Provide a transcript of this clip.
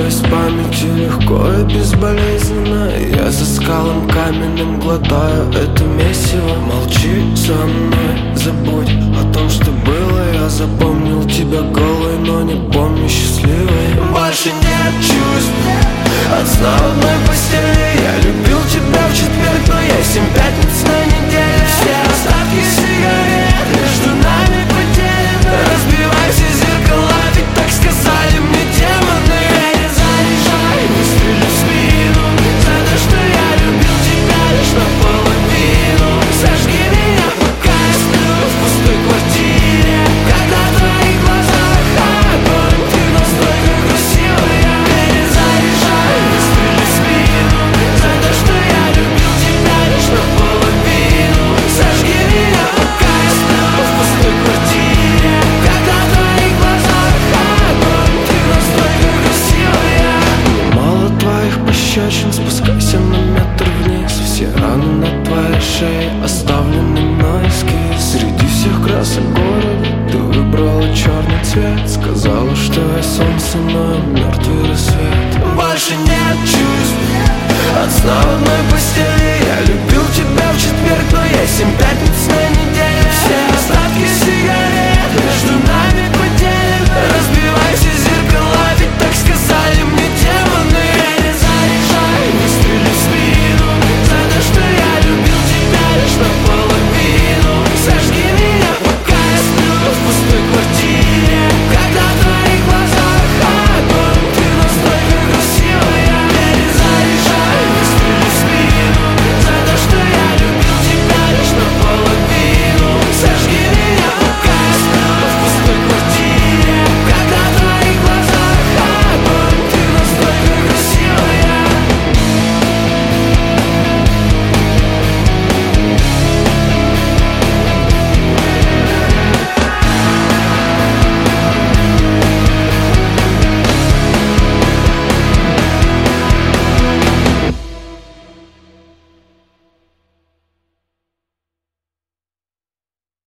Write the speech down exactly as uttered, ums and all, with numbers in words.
из памяти легко и безболезненно. Я за скалом каменным глотаю это месиво. Молчи со мной, забудь о том, что было. Я запомнил тебя голой, но не помню счастливой. Больше нет чувств от сна в одной постели. Я любил тебя в четверг, но есть семь пятниц на неделе. Все остатки сигарет между нами потеряны. Разбивайся зеркала, ведь так сказали мне демоны. Перезаряжай, выстрели в спину за то, что я любил тебя лишь наполовину. Сожги меня, пока я сплю в пустой квартире. Когда в твоих глазах огонь, ты настолько красивая. Перезаряжай, выстрели в спину за то, что я любил тебя лишь наполовину. Сожги меня, пока я сплю в пустой квартире. Когда в твоих глазах огонь, ты настолько красивая. Мало твоих пощечин, спускайся на метр вниз. Все раны на твоей шее оставлены мной эскиз. Среди всех красок города ты выбрала черный цвет. Сказала, что я солнце, но я мертвый рассвет. Больше нет чувств от сна в одной постели. Я любил тебя в четверг, но есть семь пятниц на неделе. Все остатки сигарет между нами